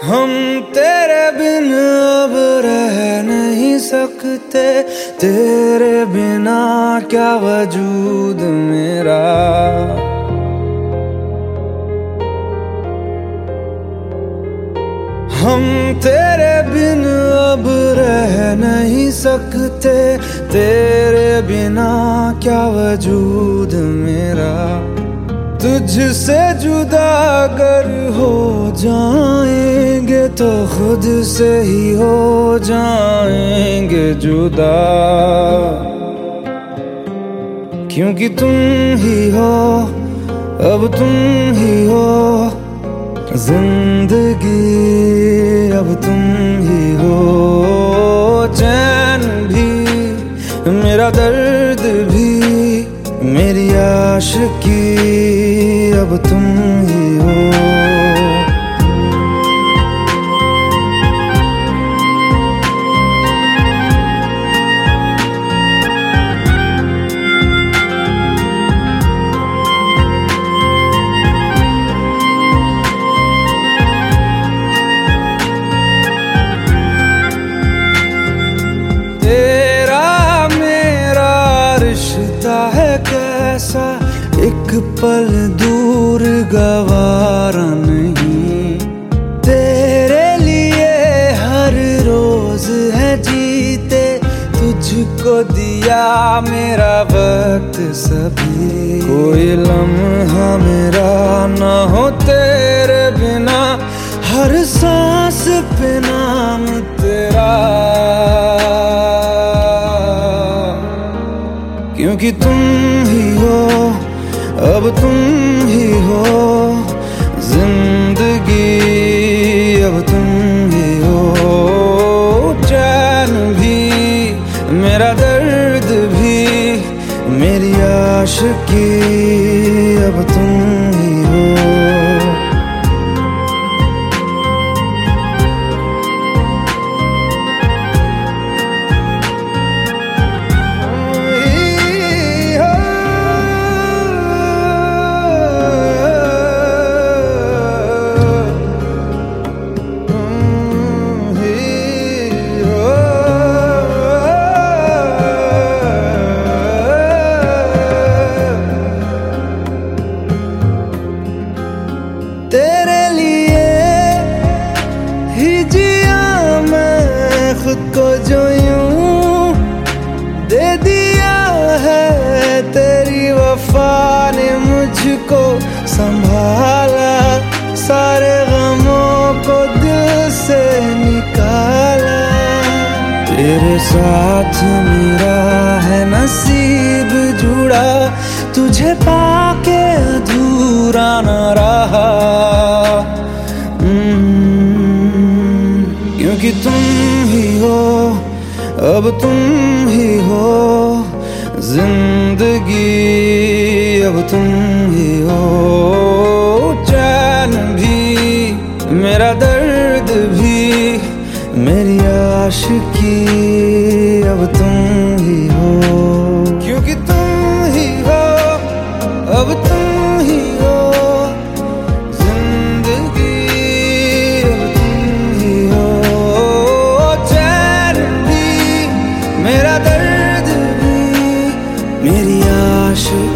हम तेरे बिन अब रह नहीं सकते, तेरे बिना क्या वजूद मेरा। हम तेरे बिन अब रह नहीं सकते, तेरे बिना क्या वजूद मेरा। तुझसे जुदा अगर हो जाएंगे तो खुद से ही हो जाएंगे जुदा, क्योंकि तुम ही हो, अब तुम ही हो जिंदगी, अब तुम ही हो। चैन भी मेरा दर्द भी मेरी आशिकी, अब तुम ही हो। कैसा एक पल दूर गवारा नहीं, तेरे लिए हर रोज है जीते, तुझको दिया मेरा वक्त सभी। कोई लम्हा मेरा ना हो तेरे बिना, हर सांस पे नाम तेरा, क्योंकि तुम ही हो, अब तुम ही हो जिंदगी, अब तुम ही हो। चैन भी मेरा दर्द भी मेरी आशिकी, अब तुम ही हो। तेरे लिए ही जिया मैं खुद को, जो यूं दे दिया है तेरी वफा ने मुझको संभाला, सारे गमों को दिल से निकाला। तेरे साथ मेरा है नसीब जुड़ा, तुझे पाके अधूरा न रहा, क्योंकि तुम ही हो, अब तुम ही हो जिंदगी, अब तुम ही हो। चैन भी मेरा दर्द भी मेरी आशिकी, अब तुम ही हो, क्योंकि तुम ही हो, अब तुम ही हो जिंदगी, अब तुम ही हो। चैन भी मेरा दर्द भी मेरी आशिकी।